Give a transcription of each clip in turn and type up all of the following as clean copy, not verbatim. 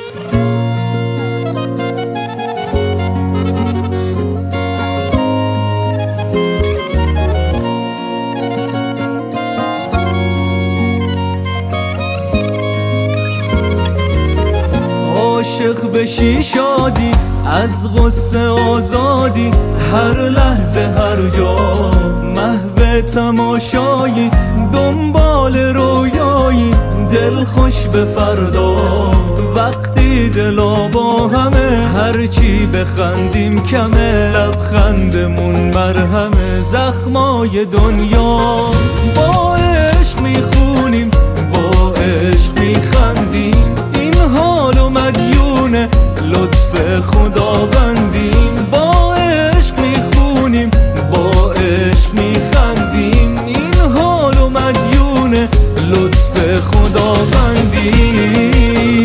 عاشق بشی شادی، از غصه آزادی، هر لحظه هر جا محو تماشایی، دنبال رویایی، دل خوش به فردا. وقتی دلا با همه، هرچی بخندیم کمه، لبخندمون مرهمه. زخمای دنیا با عشق میخونیم، با عشق میخندیم، این حال و مدیونه لطف خداوندیم. با عشق میخونیم، با عشق میخندیم، این حال و مدیونه لطف خداوندیم.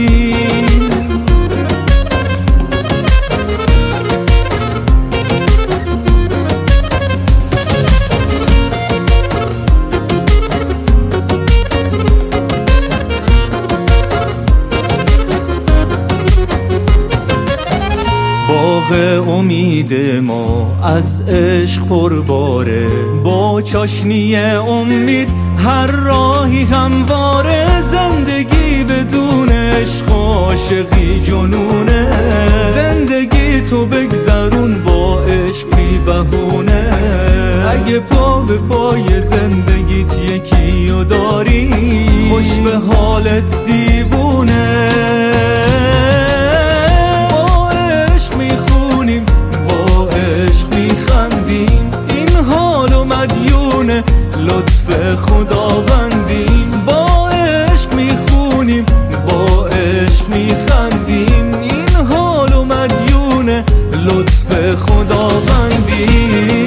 باغ امید ما از عشق پرباره، با چاشنی امید هر راهی همواره. زندگی بدون عشق عاشقی جنونه، زندگی تو بگذرون با عشق بی بهونه. اگه پا به پای زندگیت یکی و داری، خوش به حالت دیوونه. لطف خداوندیم، با عشق میخونیم، با عشق میخندیم، این حال و مدیونه لطف خداوندیم.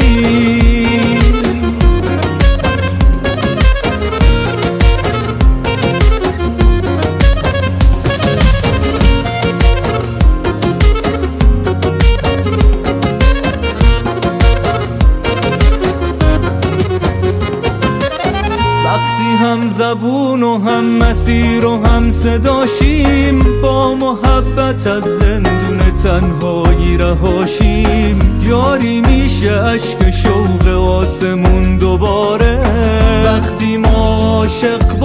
هم زبون و هم مسیر و هم صداشیم، با محبت از زندون تنهایی رهاشیم. جاری میشه اشک شوق آسمون دوباره، وقتی ما عاشق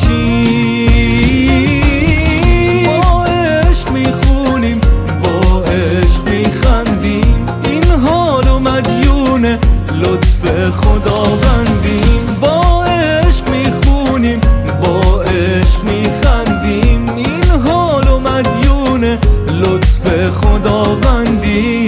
باشیم. با عشق میخونیم، با عشق میخندیم، این حال و مدیونه لطف خداوندیم. با عشق میخونیم، با عشق میخندیم، این حال و مدیونه لطف خداوندی.